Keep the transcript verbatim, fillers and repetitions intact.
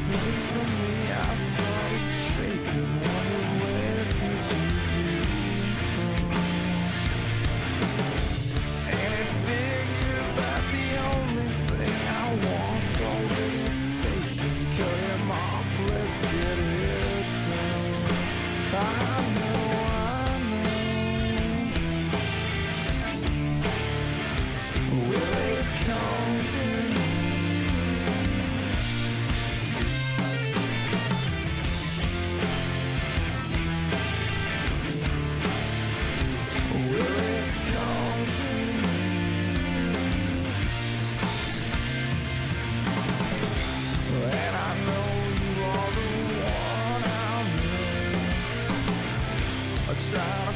anything from me, I started shaking, wondering where could you be from? And it figures that the only thing I want's already taken. Cut him off, let's get it done. I know, I know. Will it come to me? Will it come to me? And I know you are the one I miss. I try